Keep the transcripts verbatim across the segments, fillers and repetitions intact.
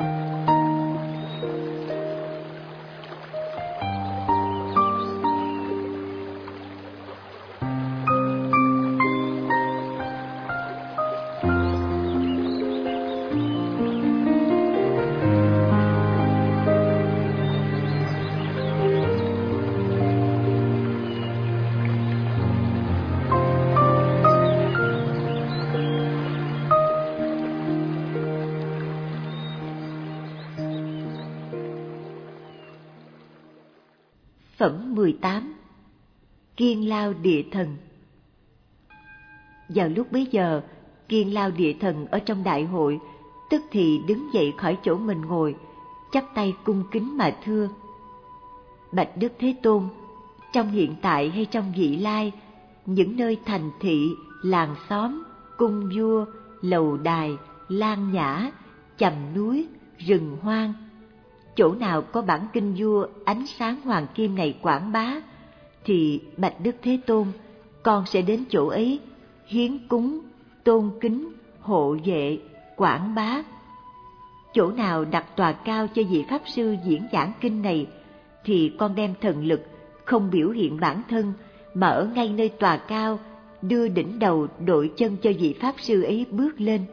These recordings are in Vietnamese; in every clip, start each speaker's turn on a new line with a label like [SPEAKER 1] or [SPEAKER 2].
[SPEAKER 1] Phẩm mười tám. Kiên Lao Địa Thần. Vào lúc bấy giờ, Kiên Lao Địa Thần ở trong đại hội tức thì đứng dậy khỏi chỗ mình ngồi, chắp tay cung kính mà thưa: Bạch Đức Thế Tôn, trong hiện tại hay trong vị lai, những nơi thành thị, làng xóm, cung vua, lầu đài, lan nhã, chầm núi, rừng hoang, chỗ nào có bản kinh vua ánh sáng hoàng kim này quảng bá, thì Bạch Đức Thế Tôn, con sẽ đến chỗ ấy, hiến cúng, tôn kính, hộ vệ, quảng bá. Chỗ nào đặt tòa cao cho vị Pháp Sư diễn giảng kinh này, thì con đem thần lực, không biểu hiện bản thân, mà ở ngay nơi tòa cao, đưa đỉnh đầu đội chân cho vị Pháp Sư ấy bước lên.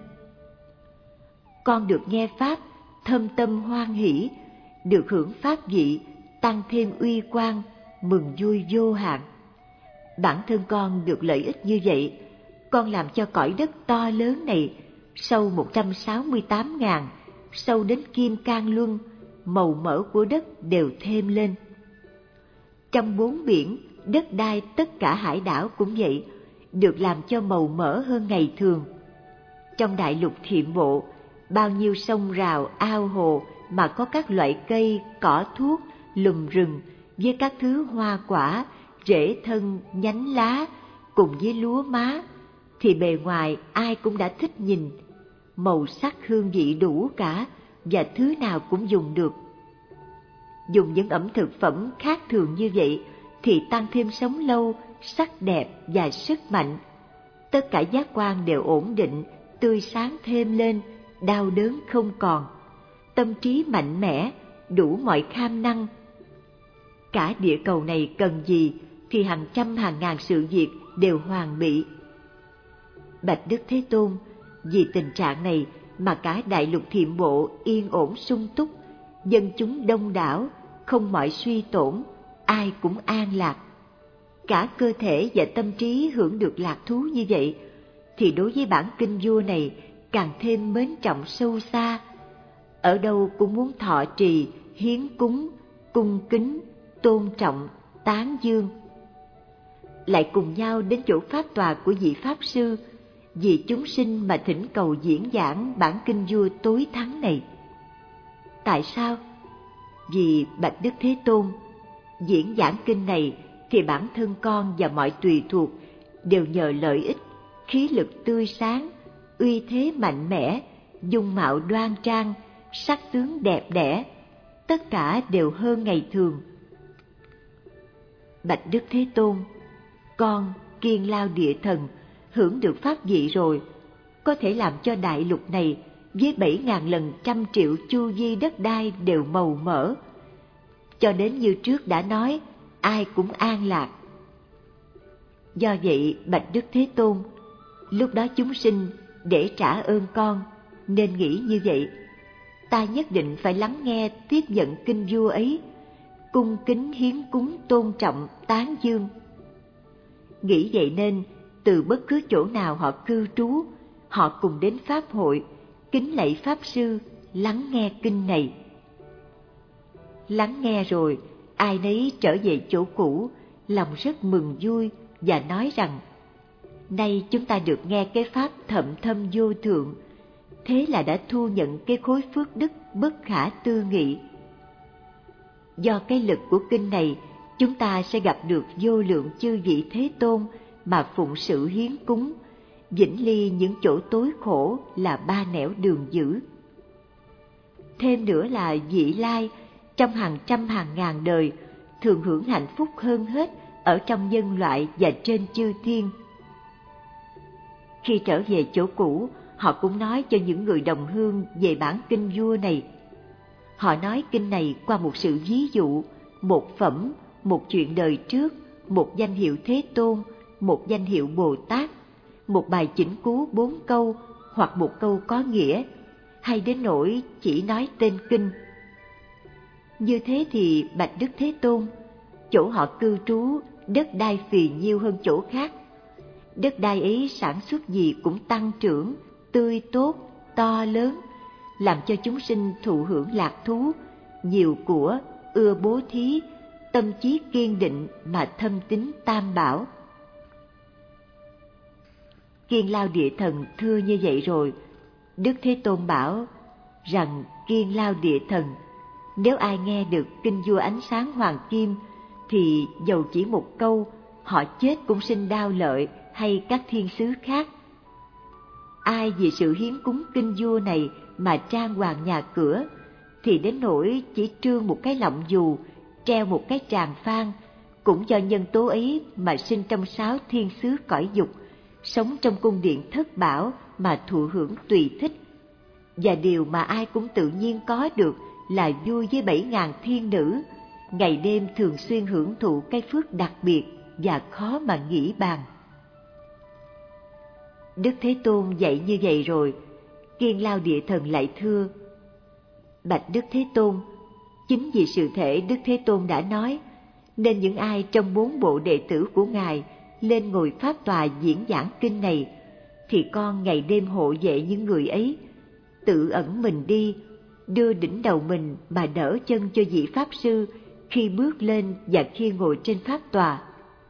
[SPEAKER 1] Con được nghe Pháp, thâm tâm hoan hỷ, được hưởng Pháp vị, tăng thêm uy quang, mừng vui vô hạn. Bản thân con được lợi ích như vậy, con làm cho cõi đất to lớn này, sâu một trăm sáu mươi tám ngàn, sâu đến Kim Cang Luân, màu mỡ của đất đều thêm lên. Trong bốn biển, đất đai tất cả hải đảo cũng vậy, được làm cho màu mỡ hơn ngày thường. Trong đại lục Thiệm Bộ, bao nhiêu sông rào, ao hồ mà có các loại cây, cỏ thuốc, lùm rừng, với các thứ hoa quả, rễ thân, nhánh lá, cùng với lúa má, thì bề ngoài ai cũng đã thích nhìn. Màu sắc hương vị đủ cả, và thứ nào cũng dùng được. Dùng những ẩm thực phẩm khác thường như vậy, thì tăng thêm sống lâu, sắc đẹp và sức mạnh. Tất cả giác quan đều ổn định, tươi sáng thêm lên, đau đớn không còn. Tâm trí mạnh mẽ, đủ mọi kham năng. Cả địa cầu này cần gì thì hàng trăm hàng ngàn sự việc đều hoàn bị. Bạch Đức Thế Tôn, vì tình trạng này mà cả đại lục Thiệm Bộ yên ổn sung túc, dân chúng đông đảo, không mọi suy tổn, ai cũng an lạc. Cả cơ thể và tâm trí hưởng được lạc thú như vậy, thì đối với bản kinh vua này càng thêm mến trọng sâu xa. Ở đâu cũng muốn thọ trì, hiến cúng, cung kính, tôn trọng, tán dương. Lại cùng nhau đến chỗ pháp tòa của vị Pháp Sư, vì chúng sinh mà thỉnh cầu diễn giảng bản kinh vua tối thắng này. Tại sao? Vì Bạch Đức Thế Tôn, diễn giảng kinh này thì bản thân con và mọi tùy thuộc đều nhờ lợi ích, khí lực tươi sáng, uy thế mạnh mẽ, dung mạo đoan trang, sắc tướng đẹp đẽ, tất cả đều hơn ngày thường. Bạch Đức Thế Tôn, con Kiên Lao Địa Thần hưởng được pháp vị rồi, có thể làm cho đại lục này với bảy ngàn lần trăm triệu chu vi đất đai đều màu mỡ, cho đến như trước đã nói, ai cũng an lạc. Do vậy, Bạch Đức Thế Tôn, lúc đó chúng sinh để trả ơn con, nên nghĩ như vậy, ta nhất định phải lắng nghe tiếp nhận kinh vua ấy, cung kính hiến cúng tôn trọng tán dương. Nghĩ vậy nên, từ bất cứ chỗ nào họ cư trú, họ cùng đến Pháp hội, kính lạy Pháp Sư, lắng nghe kinh này. Lắng nghe rồi, ai nấy trở về chỗ cũ, lòng rất mừng vui và nói rằng, nay chúng ta được nghe cái Pháp thậm thâm vô thượng, thế là đã thu nhận cái khối phước đức bất khả tư nghị. Do cái lực của kinh này, chúng ta sẽ gặp được vô lượng chư vị Thế Tôn mà phụng sự hiến cúng, vĩnh ly những chỗ tối khổ là ba nẻo đường dữ. Thêm nữa là vị lai, trong hàng trăm hàng ngàn đời, thường hưởng hạnh phúc hơn hết ở trong nhân loại và trên chư thiên. Khi trở về chỗ cũ, họ cũng nói cho những người đồng hương về bản kinh vua này. Họ nói kinh này qua một sự ví dụ, một phẩm, một chuyện đời trước, một danh hiệu Thế Tôn, một danh hiệu Bồ Tát, một bài chỉnh chú bốn câu hoặc một câu có nghĩa, hay đến nỗi chỉ nói tên kinh. Như thế thì bạch Đức Thế Tôn, chỗ họ cư trú đất đai phì nhiêu hơn chỗ khác. Đất đai ấy sản xuất gì cũng tăng trưởng, tươi tốt, to lớn, làm cho chúng sinh thụ hưởng lạc thú, nhiều của, ưa bố thí, tâm trí kiên định mà thâm tín Tam Bảo. Kiên Lao Địa Thần thưa như vậy rồi, Đức Thế Tôn bảo rằng Kiên Lao Địa Thần, nếu ai nghe được kinh vua ánh sáng hoàng kim, thì dầu chỉ một câu, họ chết cũng sinh đao lợi hay các thiên sứ khác. Ai vì sự hiến cúng kinh vua này mà trang hoàng nhà cửa, thì đến nỗi chỉ trương một cái lọng dù, treo một cái tràng phan, cũng do nhân tố ấy mà sinh trong sáu thiên sứ cõi dục, sống trong cung điện thất bảo mà thụ hưởng tùy thích. Và điều mà ai cũng tự nhiên có được là vui với bảy ngàn thiên nữ, ngày đêm thường xuyên hưởng thụ cái phước đặc biệt và khó mà nghĩ bàn. Đức Thế Tôn dạy như vậy rồi, Kiên Lao Địa Thần lại thưa: bạch Đức Thế Tôn, chính vì sự thể Đức Thế Tôn đã nói, nên những ai trong bốn bộ đệ tử của Ngài lên ngồi pháp tòa diễn giảng kinh này, thì con ngày đêm hộ vệ những người ấy, tự ẩn mình đi, đưa đỉnh đầu mình mà đỡ chân cho vị Pháp Sư khi bước lên và khi ngồi trên pháp tòa.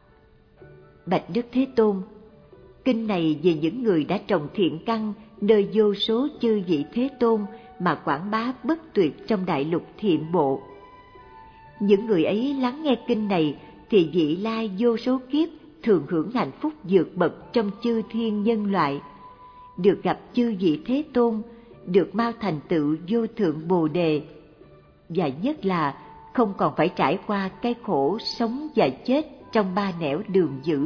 [SPEAKER 1] Bạch Đức Thế Tôn, kinh này về những người đã trồng thiện căn nơi vô số chư vị Thế Tôn mà quảng bá bất tuyệt trong đại lục thiện bộ. Những người ấy lắng nghe kinh này thì vị lai vô số kiếp thường hưởng hạnh phúc vượt bậc trong chư thiên nhân loại, được gặp chư vị Thế Tôn, được mau thành tựu vô thượng Bồ Đề, và nhất là không còn phải trải qua cái khổ sống và chết trong ba nẻo đường dữ.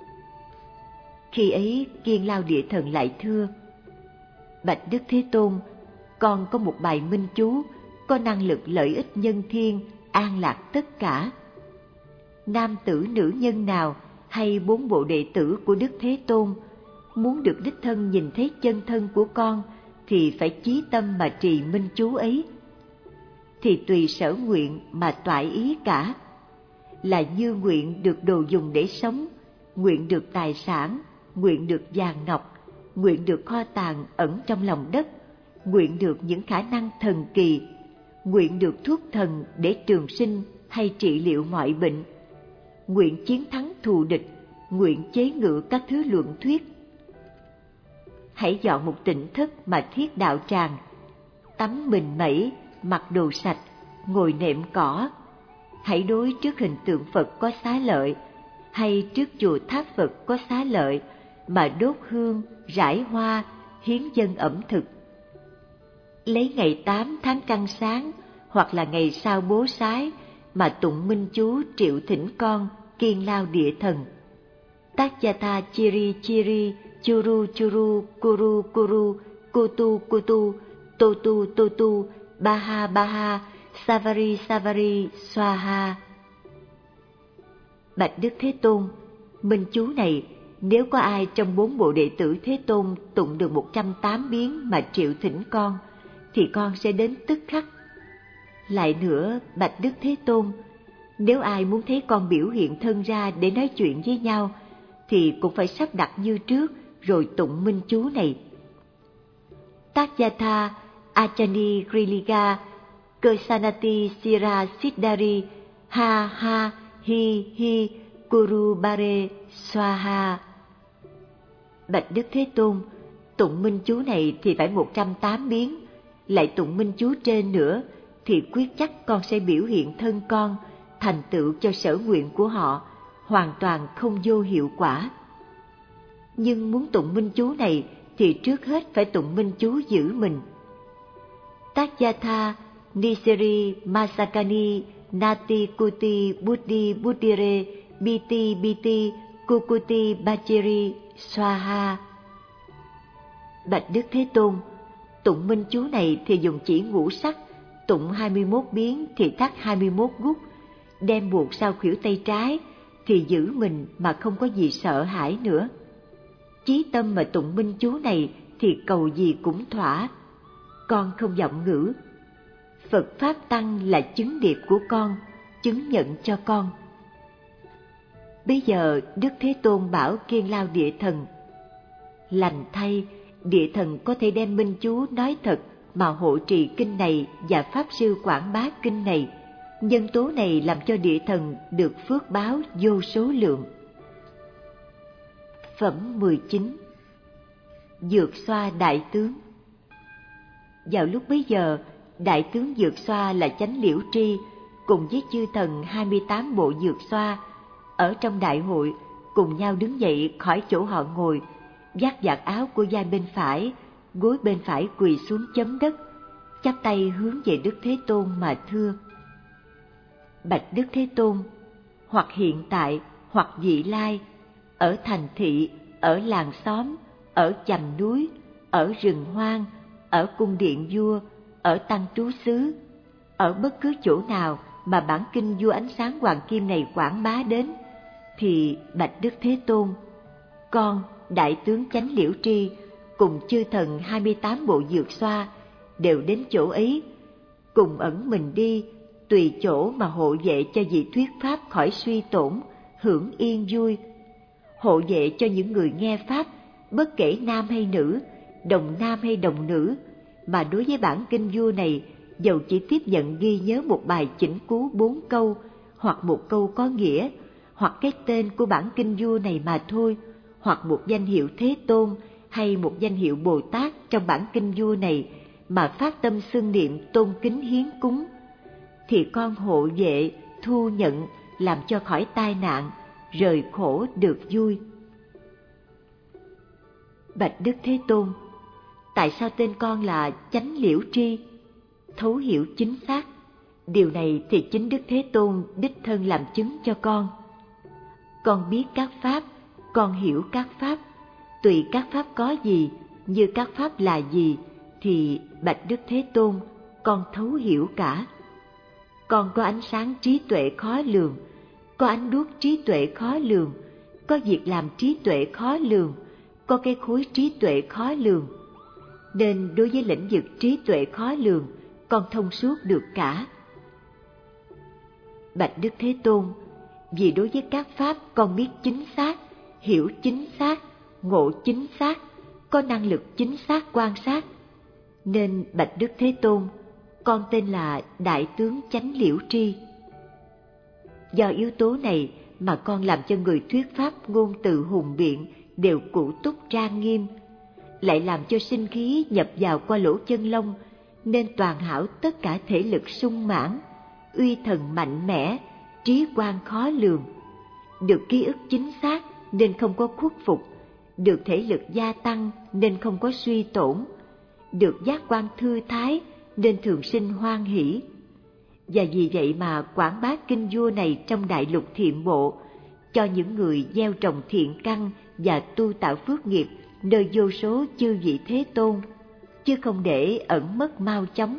[SPEAKER 1] Khi ấy Kiên Lao Địa Thần lại thưa: bạch Đức Thế Tôn, con có một bài minh chú có năng lực lợi ích nhân thiên, an lạc tất cả. Nam tử nữ nhân nào hay bốn bộ đệ tử của Đức Thế Tôn muốn được đích thân nhìn thấy chân thân của con thì phải chí tâm mà trì minh chú ấy. Thì tùy sở nguyện mà toại ý cả, là như nguyện được đồ dùng để sống, nguyện được tài sản, nguyện được vàng ngọc, nguyện được kho tàng ẩn trong lòng đất, nguyện được những khả năng thần kỳ, nguyện được thuốc thần để trường sinh hay trị liệu mọi bệnh, nguyện chiến thắng thù địch, nguyện chế ngự các thứ luận thuyết. Hãy dọn một tịnh thất mà thiết đạo tràng, tắm mình mẩy, mặc đồ sạch, ngồi nệm cỏ. Hãy đối trước hình tượng Phật có xá lợi, hay trước chùa tháp Phật có xá lợi, mà đốt hương, rải hoa, hiến dâng ẩm thực. Lấy ngày tám tháng Căn Sáng hoặc là ngày sau bố sái mà tụng minh chú triệu thỉnh con Kiên Lao Địa Thần. Taccata chiri chiri, churu churu, kuru kuru, kutu kutu, totu totu, baha baha, savari savari, swaha. Bạch Đức Thế Tôn, minh chú này nếu có ai trong bốn bộ đệ tử Thế Tôn tụng được một trăm tám biến mà triệu thỉnh con, thì con sẽ đến tức khắc. Lại nữa, bạch Đức Thế Tôn, nếu ai muốn thấy con biểu hiện thân ra để nói chuyện với nhau, thì cũng phải sắp đặt như trước rồi tụng minh chú này. Taccata Achani Kriliga Kersanati Sira Siddhari Ha Ha Hi Hi Kuru Bare Swaha. Bạch Đức Thế Tôn, tụng minh chú này thì phải một trăm tám biến, lại tụng minh chú trên nữa thì quyết chắc con sẽ biểu hiện thân con, thành tựu cho sở nguyện của họ, hoàn toàn không vô hiệu quả. Nhưng muốn tụng minh chú này thì trước hết phải tụng minh chú giữ mình. Taccata Niseri Masakani Nati Kuti Buddhi Buddhire Biti Biti Kukuti Bachiri Swaha. Bạch Đức Thế Tôn, tụng minh chú này thì dùng chỉ ngũ sắc, tụng hai mươi mốt biến thì thắt hai mươi mốt gút, đem buộc sau khuỷu tay trái thì giữ mình mà không có gì sợ hãi nữa. Chí tâm mà tụng minh chú này thì cầu gì cũng thỏa. Con không vọng ngữ. Phật Pháp Tăng là chứng điệp của con, chứng nhận cho con. Bây giờ Đức Thế Tôn bảo Kiên Lao Địa Thần: lành thay, Địa Thần có thể đem minh chú nói thật mà hộ trì kinh này và Pháp Sư quảng bá kinh này. Nhân tố này làm cho Địa Thần được phước báo vô số lượng. Phẩm mười chín. Dược Xoa Đại Tướng. Vào lúc bấy giờ, Đại tướng Dược Xoa là Chánh Liễu Tri cùng với chư thần hai mươi tám bộ Dược Xoa ở trong đại hội cùng nhau đứng dậy khỏi chỗ họ ngồi, vác vạt áo của vai bên phải, gối bên phải quỳ xuống chấm đất, chắp tay hướng về Đức Thế Tôn mà thưa: Bạch Đức Thế Tôn, hoặc hiện tại hoặc vị lai, ở thành thị, ở làng xóm, ở chằm núi, ở rừng hoang, ở cung điện vua, ở tăng trú xứ, ở bất cứ chỗ nào mà bản kinh vua ánh sáng hoàng kim này quảng bá đến, thì bạch Đức Thế Tôn, con Đại tướng Chánh Liễu Tri cùng chư thần hai mươi tám bộ Dược Xoa đều đến chỗ ấy, cùng ẩn mình đi, tùy chỗ mà hộ vệ cho vị thuyết pháp khỏi suy tổn, hưởng yên vui, hộ vệ cho những người nghe pháp, bất kể nam hay nữ, đồng nam hay đồng nữ, mà đối với bản kinh vua này, dầu chỉ tiếp nhận ghi nhớ một bài chỉnh cú bốn câu, hoặc một câu có nghĩa, hoặc cái tên của bản kinh vua này mà thôi, hoặc một danh hiệu Thế Tôn hay một danh hiệu Bồ Tát trong bản kinh vua này mà phát tâm xưng niệm tôn kính hiến cúng, thì con hộ vệ, thu nhận, làm cho khỏi tai nạn, rời khổ được vui. Bạch Đức Thế Tôn, tại sao tên con là Chánh Liễu Tri? Thấu hiểu chính xác, điều này thì chính Đức Thế Tôn đích thân làm chứng cho con. Con biết các pháp, con hiểu các pháp, tùy các pháp có gì, như các pháp là gì, thì bạch Đức Thế Tôn, con thấu hiểu cả. Con có ánh sáng trí tuệ khó lường, có ánh đuốc trí tuệ khó lường, có việc làm trí tuệ khó lường, có cái khối trí tuệ khó lường. Nên đối với lĩnh vực trí tuệ khó lường, con thông suốt được cả. Bạch Đức Thế Tôn, vì đối với các pháp con biết chính xác, hiểu chính xác, ngộ chính xác, có năng lực chính xác quan sát, nên bạch Đức Thế Tôn, con tên là Đại tướng Chánh Liễu Tri. Do yếu tố này mà con làm cho người thuyết pháp ngôn từ hùng biện đều cụ túc trang nghiêm, lại làm cho sinh khí nhập vào qua lỗ chân lông, nên toàn hảo tất cả thể lực sung mãn, uy thần mạnh mẽ, trí quan khó lường. Được ký ức chính xác nên không có khuất phục, được thể lực gia tăng nên không có suy tổn, được giác quan thư thái nên thường sinh hoan hỷ. Và vì vậy mà quảng bá kinh vua này trong đại lục thiện bộ, cho những người gieo trồng thiện căn và tu tạo phước nghiệp nơi vô số chư vị Thế Tôn, chứ không để ẩn mất mau chóng.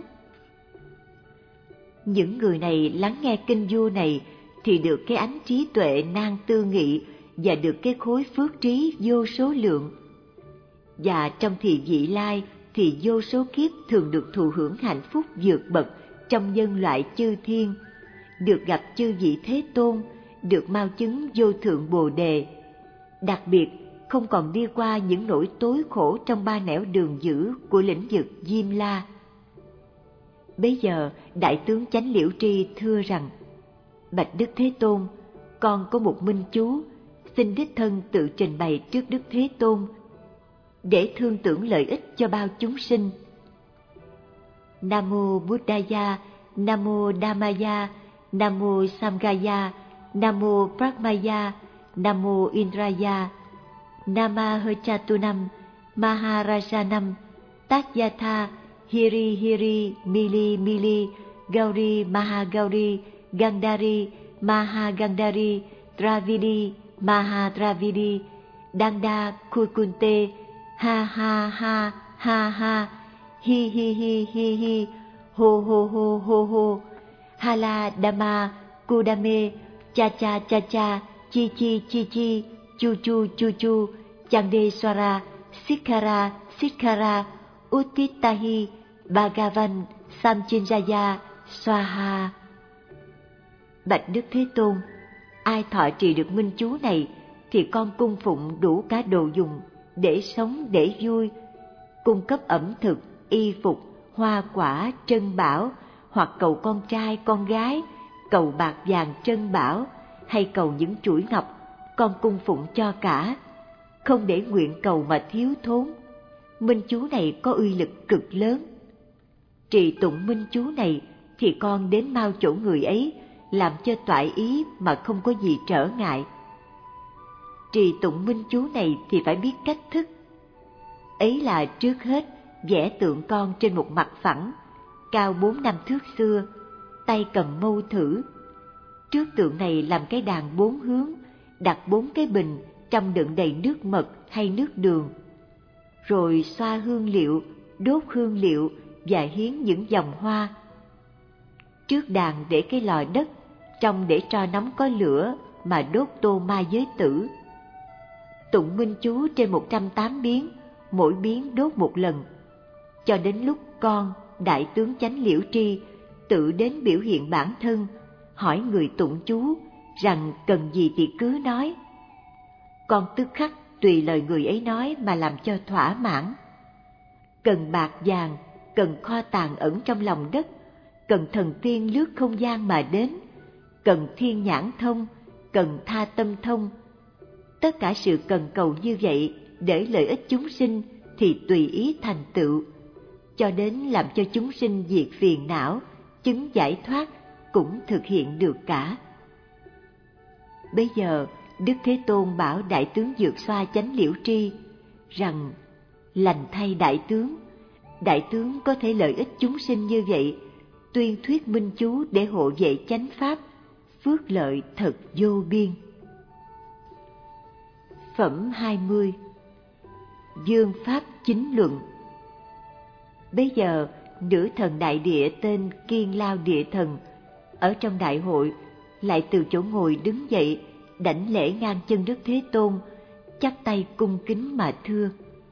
[SPEAKER 1] Những người này lắng nghe kinh vua này thì được cái ánh trí tuệ nan tư nghị và được cái khối phước trí vô số lượng. Và trong thì vị lai thì vô số kiếp thường được thụ hưởng hạnh phúc vượt bậc trong nhân loại chư thiên, được gặp chư vị Thế Tôn, được mau chứng vô thượng Bồ Đề. Đặc biệt không còn đi qua những nỗi tối khổ trong ba nẻo đường dữ của lĩnh vực Diêm La. Bấy giờ Đại tướng Chánh Liễu Tri thưa rằng: bạch Đức Thế Tôn, con có một minh chú, xin đích thân tự trình bày trước Đức Thế Tôn để thương tưởng lợi ích cho bao chúng sinh. Nam mô Buddhaya, Nam mô Dhammaya, Nam mô Samghaya, Nam mô Brahmaya, Nam mô Indraya, Nama Herchatunam, Maharajanam, Tatyatha, Hiri Hiri, Mili Mili, Gauri Mahagauri, Gandhari, Mahagandhari, Dravidi, Mahadravidi, Danda Kukunte, Ha Ha Ha Ha Ha, Hi Hi Hi Hi Hi, hô hô hô hô hô, hala dama kudame, cha cha cha cha, chi chi chi chi, chu chu chu chu, chande swara, sikkara sikkara, uttitahi, bhagavan, samchinraya, swaha. Bạch Đức Thế Tôn, ai thọ trì được minh chú này thì con cung phụng đủ cả đồ dùng để sống để vui, cung cấp ẩm thực, y phục, hoa quả, trân bảo, hoặc cầu con trai con gái, cầu bạc vàng trân bảo, hay cầu những chuỗi ngọc, con cung phụng cho cả, không để nguyện cầu mà thiếu thốn. Minh chú này có uy lực cực lớn. Trì tụng minh chú này thì con đến mau chỗ người ấy, làm cho toại ý mà không có gì trở ngại. Trì tụng minh chú này thì phải biết cách thức. Ấy là trước hết vẽ tượng con trên một mặt phẳng, cao bốn năm thước xưa, tay cầm mâu thử. Trước tượng này làm cái đàn bốn hướng, đặt bốn cái bình trong đựng đầy nước mật hay nước đường. Rồi xoa hương liệu, đốt hương liệu và hiến những dòng hoa. Trước đàn để cái lò đất, trong để tro nóng có lửa mà đốt tô mai giới tử. Tụng minh chú trên một trăm tám biến, mỗi biến đốt một lần, cho đến lúc con, đại tướng Chánh Liễu Tri, tự đến biểu hiện bản thân, hỏi người tụng chú rằng cần gì thì cứ nói. Con tức khắc tùy lời người ấy nói mà làm cho thỏa mãn. Cần bạc vàng, cần kho tàng ẩn trong lòng đất, cần thần tiên lướt không gian mà đến, cần thiên nhãn thông, cần tha tâm thông. Tất cả sự cần cầu như vậy để lợi ích chúng sinh thì tùy ý thành tựu, cho đến làm cho chúng sinh diệt phiền não, chứng giải thoát cũng thực hiện được cả. Bây giờ Đức Thế Tôn bảo đại tướng Dược Xoa Chánh Liễu Tri rằng: lành thay đại tướng, đại tướng có thể lợi ích chúng sinh như vậy, tuyên thuyết minh chú để hộ vệ chánh pháp, phước lợi thật vô biên. Phẩm hai mươi. Dương Pháp Chính Luận. Bây giờ nữ thần đại địa tên Kiên Lao Địa Thần ở trong đại hội lại từ chỗ ngồi đứng dậy, đảnh lễ ngang chân Đức Thế Tôn, chắp tay cung kính mà thưa: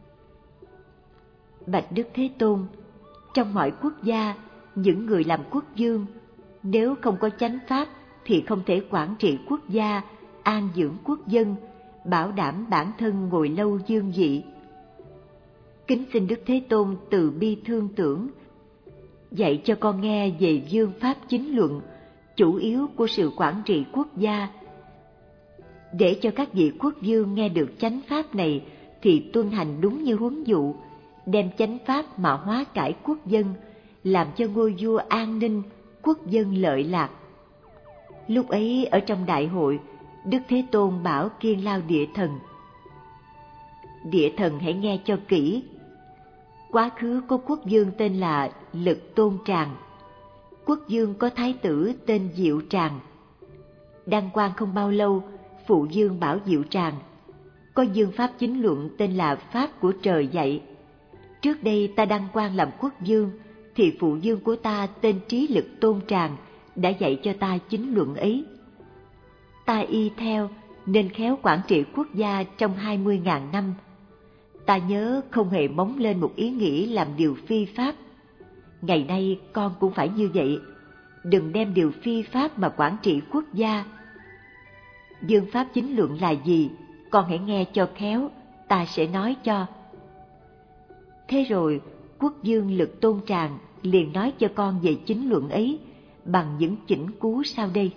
[SPEAKER 1] Bạch Đức Thế Tôn, trong mọi quốc gia, những người làm quốc vương, nếu không có chánh pháp thì không thể quản trị quốc gia, an dưỡng quốc dân, bảo đảm bản thân ngồi lâu dương vị. Kính xin Đức Thế Tôn từ bi thương tưởng, dạy cho con nghe về Dương Pháp Chính Luận, chủ yếu của sự quản trị quốc gia. Để cho các vị quốc vương nghe được chánh pháp này thì tuân hành đúng như huấn dụ, đem chánh pháp mà hóa cải quốc dân, làm cho ngôi vua an ninh, quốc dân lợi lạc. Lúc ấy ở trong đại hội, Đức Thế Tôn bảo Kiên Lao Địa Thần: Địa Thần hãy nghe cho kỹ. Quá khứ có quốc vương tên là Lực Tôn Tràng, quốc vương có thái tử tên Diệu Tràng. Đăng quang không bao lâu, phụ vương bảo Diệu Tràng: có Dương Pháp Chính Luận tên là Pháp của trời dạy. Trước đây ta đăng quang làm quốc vương, thì phụ vương của ta tên Trí Lực Tôn Tràng đã dạy cho ta chính luận ấy. Ta y theo nên khéo quản trị quốc gia trong hai mươi ngàn năm. Ta nhớ không hề móng lên một ý nghĩ làm điều phi pháp. Ngày nay con cũng phải như vậy, đừng đem điều phi pháp mà quản trị quốc gia. Dương Pháp Chính Luận là gì? Con hãy nghe cho khéo, ta sẽ nói cho. Thế rồi, quốc vương Lực Tôn Tràng liền nói cho con về chính luận ấy bằng những chỉnh cú sau đây.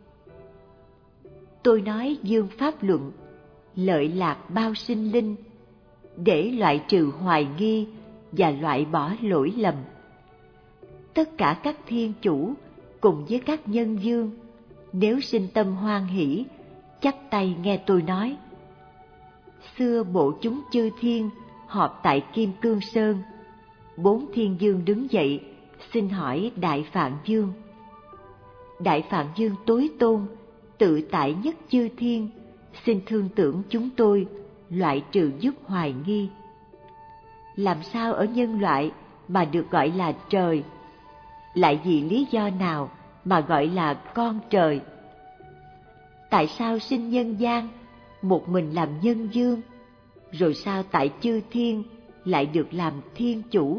[SPEAKER 1] Tôi nói Dương Pháp Luận, lợi lạc bao sinh linh, để loại trừ hoài nghi và loại bỏ lỗi lầm. Tất cả các thiên chủ cùng với các nhân vương, nếu sinh tâm hoan hỷ, chắp tay nghe tôi nói. Xưa bộ chúng chư thiên họp tại Kim Cương Sơn, bốn thiên vương đứng dậy, xin hỏi Đại Phạn Vương. Đại Phạn Vương tối tôn, tự tại nhất chư thiên, xin thương tưởng chúng tôi, loại trừ giúp hoài nghi. Làm sao ở nhân loại mà được gọi là trời? lại vì lý do nào mà gọi là con trời? Tại sao sinh nhân gian một mình làm nhân dương, rồi sao tại chư thiên lại được làm thiên chủ?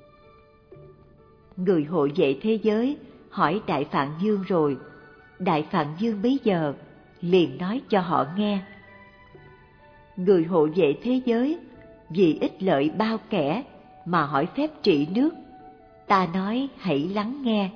[SPEAKER 1] Người hộ vệ thế giới hỏi Đại Phạn Dương rồi, Đại Phạn Dương bấy giờ liền nói cho họ nghe. Người hộ vệ thế giới vì ích lợi bao kẻ mà hỏi phép trị nước, ta nói hãy lắng nghe.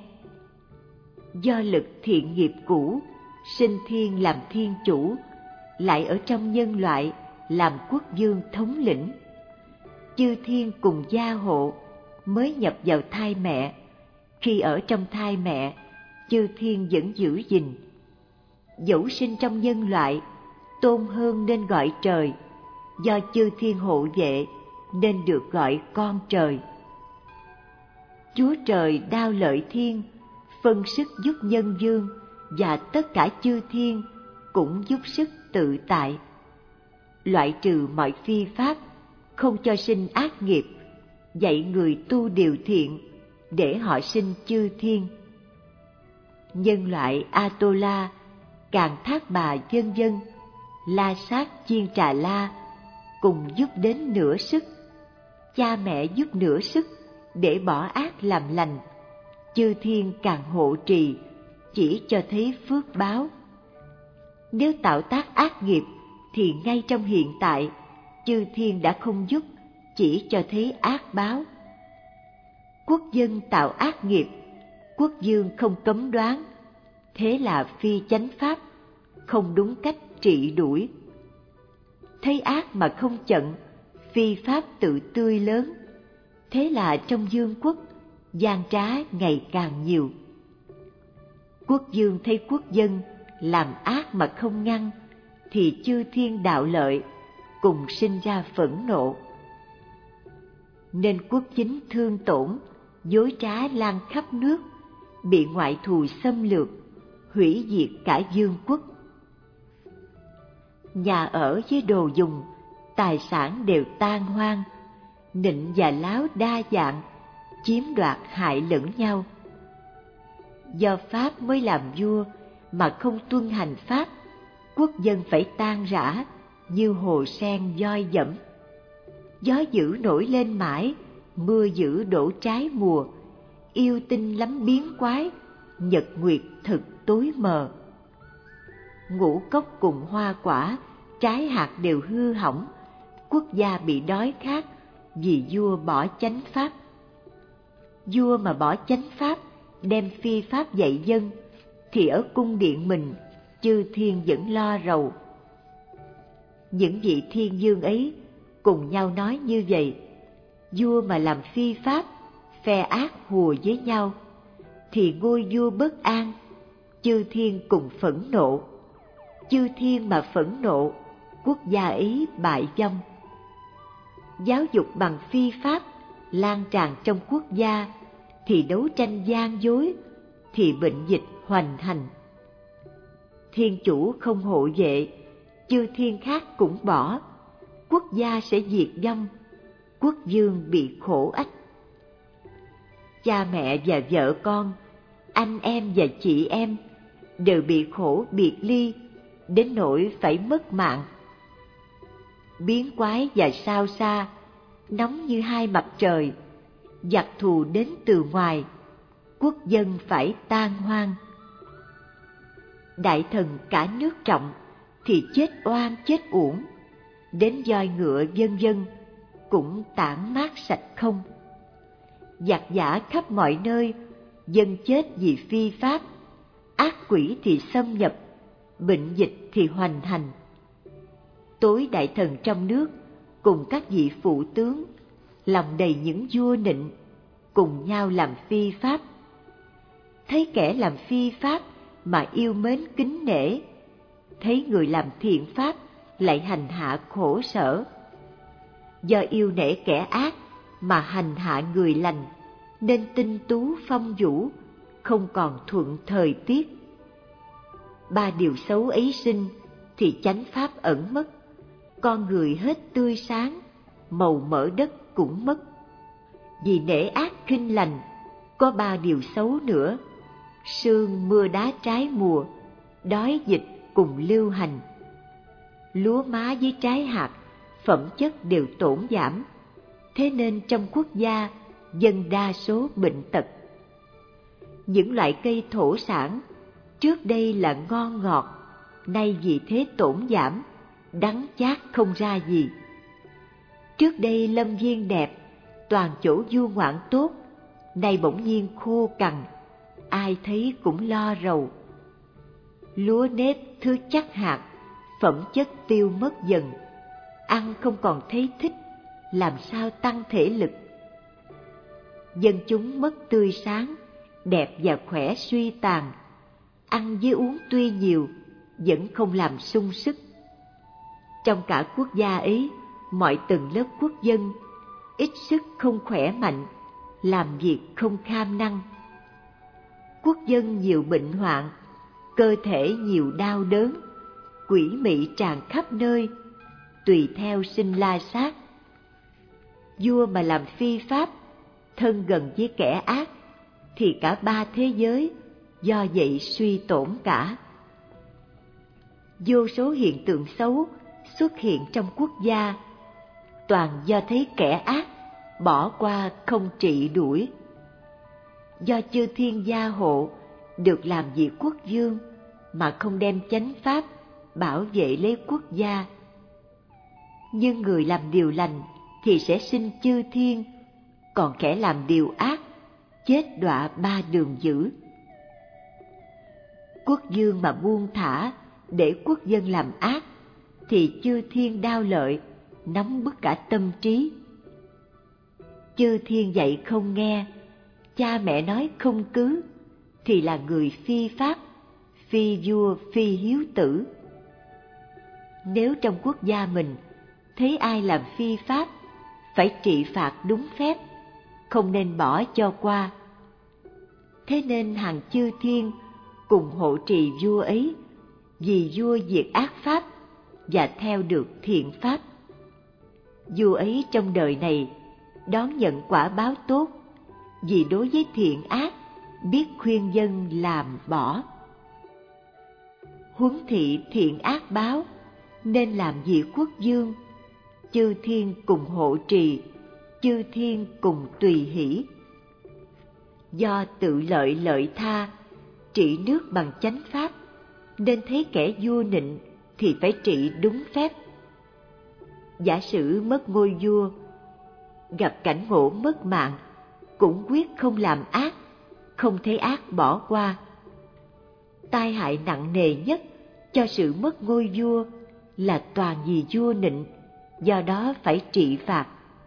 [SPEAKER 1] Do lực thiện nghiệp cũ, sinh thiên làm thiên chủ, lại ở trong nhân loại làm quốc vương thống lĩnh. Chư thiên cùng gia hộ mới nhập vào thai mẹ. Khi ở trong thai mẹ, chư thiên vẫn giữ gìn. Dẫu sinh trong nhân loại, tôn hơn nên gọi trời, do chư thiên hộ vệ nên được gọi con trời. Chúa trời đao lợi thiên, phân sức giúp nhân dương, và tất cả chư thiên cũng giúp sức tự tại. Loại trừ mọi phi pháp, không cho sinh ác nghiệp, dạy người tu điều thiện để họ sinh chư thiên. Nhân loại Atola, Càn Thác Bà vân vân, La Sát Chiên Trà La cùng giúp đến nửa sức. Cha mẹ giúp nửa sức để bỏ ác làm lành. Chư thiên càng hộ trì, chỉ cho thấy phước báo. Nếu tạo tác ác nghiệp thì ngay trong hiện tại, chư thiên đã không giúp, chỉ cho thấy ác báo. Quốc dân tạo ác nghiệp, quốc vương không cấm đoán, thế là phi chánh pháp, không đúng cách trị đuổi. Thấy ác mà không chận, phi pháp tự tươi lớn, thế là trong vương quốc, gian trá ngày càng nhiều. Quốc vương thấy quốc dân làm ác mà không ngăn, thì chư thiên đạo lợi cùng sinh ra phẫn nộ. Nên quốc chính thương tổn, dối trá lan khắp nước, bị ngoại thù xâm lược, hủy diệt cả vương quốc. Nhà ở với đồ dùng, tài sản đều tan hoang, nịnh và láo đa dạng, chiếm đoạt hại lẫn nhau. Do pháp mới làm vua, mà không tuân hành pháp, quốc dân phải tan rã như hồ sen voi dẫm. Gió dữ nổi lên mãi, mưa dữ đổ trái mùa, yêu tinh lắm biến quái, nhật nguyệt thực tối mờ. Ngũ cốc cùng hoa quả, trái hạt đều hư hỏng, quốc gia bị đói khát vì vua bỏ chánh pháp. Vua mà bỏ chánh pháp, đem phi pháp dạy dân, thì ở cung điện mình, chư thiên vẫn lo rầu. Những vị thiên vương ấy cùng nhau nói như vậy: vua mà làm phi pháp, phe ác hùa với nhau, thì ngôi vua bất an, chư thiên cùng phẫn nộ. Chư thiên mà phẫn nộ, quốc gia ấy bại vong. Giáo dục bằng phi pháp lan tràn trong quốc gia, thì đấu tranh gian dối, thì bệnh dịch hoành hành. Thiên chủ không hộ vệ, chư thiên khác cũng bỏ, quốc gia sẽ diệt vong, quốc vương bị khổ ách. Cha mẹ và vợ con, anh em và chị em đều bị khổ biệt ly, đến nỗi phải mất mạng. Biến quái và sao xa, nóng như hai mặt trời, giặc thù đến từ ngoài, quốc dân phải tan hoang. Đại thần cả nước trọng, thì chết oan chết uổng, đến voi ngựa vân vân cũng tản mát sạch không. Giặc giả khắp mọi nơi, dân chết vì phi pháp, ác quỷ thì xâm nhập, bệnh dịch thì hoành hành. Tối đại thần trong nước cùng các vị phụ tướng, lòng đầy những vua nịnh, cùng nhau làm phi pháp. Thấy kẻ làm phi pháp mà yêu mến kính nể, thấy người làm thiện pháp lại hành hạ khổ sở. Do yêu nể kẻ ác mà hành hạ người lành, nên tinh tú phong vũ, không còn thuận thời tiết. Ba điều xấu ấy sinh, thì chánh pháp ẩn mất, con người hết tươi sáng, màu mỡ đất cũng mất. Vì nể ác khinh lành, Có ba điều xấu nữa: sương mưa đá trái mùa, đói dịch cùng lưu hành. Lúa má với trái hạt, phẩm chất đều tổn giảm, thế nên trong quốc gia dân đa số bệnh tật. Những loại cây thổ sản trước đây là ngon ngọt, nay vì thế tổn giảm, đắng chát không ra gì. Trước đây lâm viên đẹp, toàn chỗ du ngoạn tốt, nay bỗng nhiên khô cằn, ai thấy cũng lo rầu. Lúa nếp thứ chắc hạt, phẩm chất tiêu mất dần, ăn không còn thấy thích, làm sao tăng thể lực. Dân chúng mất tươi sáng, đẹp và khỏe suy tàn, ăn với uống tuy nhiều, vẫn không làm sung sức. Trong cả quốc gia ấy, mọi tầng lớp quốc dân, ít sức không khỏe mạnh, làm việc không kham năng. Quốc dân nhiều bệnh hoạn, cơ thể nhiều đau đớn, quỷ mị tràn khắp nơi, tùy theo sinh la sát. Vua mà làm phi pháp, thân gần với kẻ ác, thì cả ba thế giới do vậy suy tổn cả. Vô số hiện tượng xấu xuất hiện trong quốc gia, toàn do thấy kẻ ác bỏ qua không trị đuổi. Do chư thiên gia hộ, được làm vị quốc vương mà không đem chánh pháp bảo vệ lấy quốc gia. Nhưng người làm điều lành thì sẽ sinh chư thiên, còn kẻ làm điều ác chết đọa ba đường dữ. Quốc vương mà buông thả để quốc dân làm ác thì chư thiên đao lợi, nóng bức cả tâm trí. Chư thiên dạy không nghe, cha mẹ nói không cứ, thì là người phi pháp, phi vua phi hiếu tử. Nếu trong quốc gia mình thấy ai làm phi pháp, phải trị phạt đúng phép, không nên bỏ cho qua. Thế nên hàng chư thiên cùng hộ trì vua ấy, vì vua diệt ác pháp và theo được thiện pháp. Vua ấy trong đời này đón nhận quả báo tốt, vì đối với thiện ác biết khuyên dân làm bỏ. Huống thị thiện ác báo, nên làm vị quốc vương, chư thiên cùng hộ trì, chư thiên cùng tùy hỷ. Do tự lợi lợi tha, trị nước bằng chánh pháp, nên thấy kẻ vua nịnh thì phải trị đúng phép. Giả sử mất ngôi vua, gặp cảnh ngộ mất mạng, cũng quyết không làm ác, không thấy ác bỏ qua. Tai hại nặng nề nhất cho sự mất ngôi vua là toàn vì vua nịnh, do đó phải trị phạt.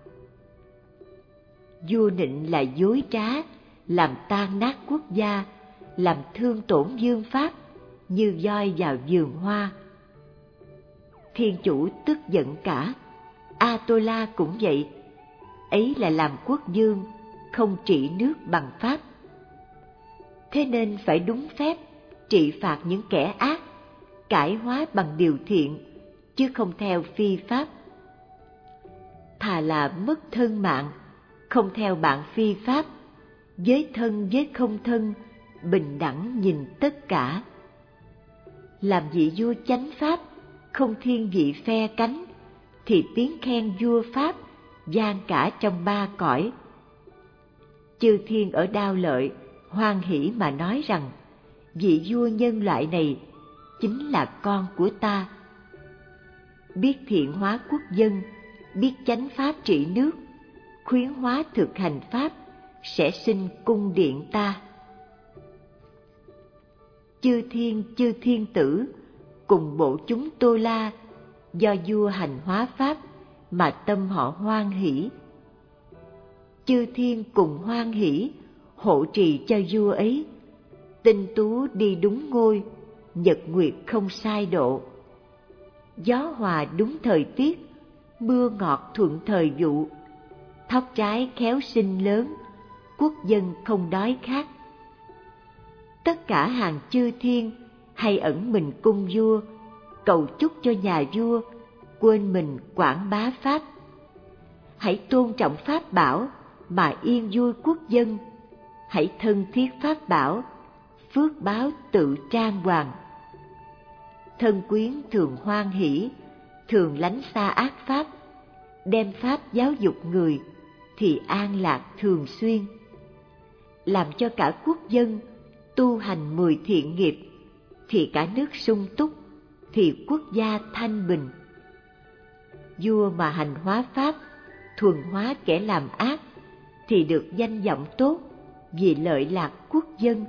[SPEAKER 1] Vua nịnh là dối trá, làm tan nát quốc gia, làm thương tổn vương pháp, như voi vào vườn hoa. Thiên chủ tức giận cả, A-tô-la cũng vậy, ấy là làm quốc vương, không trị nước bằng pháp. Thế nên phải đúng phép, trị phạt những kẻ ác, cải hóa bằng điều thiện, chứ không theo phi pháp. Thà là mất thân mạng, không theo bạn phi pháp, với thân với không thân, bình đẳng nhìn tất cả. Làm vị vua chánh pháp, không thiên vị phe cánh, thì tiếng khen vua pháp vang cả trong ba cõi. Chư thiên ở Đao Lợi hoan hỷ mà nói rằng, vị vua nhân loại này chính là con của ta. Biết thiện hóa quốc dân, biết chánh pháp trị nước, khuyến hóa thực hành pháp, sẽ sinh cung điện ta. Chư thiên chư thiên tử cùng bộ chúng Tô La, do vua hành hóa pháp mà tâm họ hoan hỷ. Chư thiên cùng hoan hỷ hộ trì cho vua ấy, tinh tú đi đúng ngôi, nhật nguyệt không sai độ. Gió hòa đúng thời tiết, mưa ngọt thuận thời vụ, thóc trái khéo sinh lớn, quốc dân không đói khát. Tất cả hàng chư thiên hay ẩn mình cung vua, cầu chúc cho nhà vua quên mình quảng bá pháp. Hãy tôn trọng pháp bảo mà yên vui quốc dân, hãy thân thiết pháp bảo, phước báo tự trang hoàng. Thân quyến thường hoan hỷ, thường lánh xa ác pháp, đem pháp giáo dục người thì an lạc thường xuyên. Làm cho cả quốc dân tu hành mười thiện nghiệp thì cả nước sung túc, thì quốc gia thanh bình. Vua mà hành hóa pháp, thuần hóa kẻ làm ác thì được danh vọng tốt vì lợi lạc quốc dân.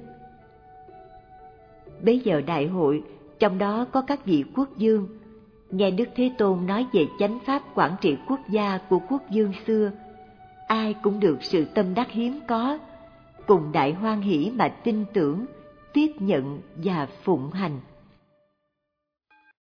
[SPEAKER 1] Bấy giờ đại hội, trong đó có các vị quốc vương, nghe Đức Thế Tôn nói về chánh pháp quản trị quốc gia của quốc vương xưa, ai cũng được sự tâm đắc hiếm có, cùng đại hoan hỷ mà tin tưởng, tiếp nhận và phụng hành.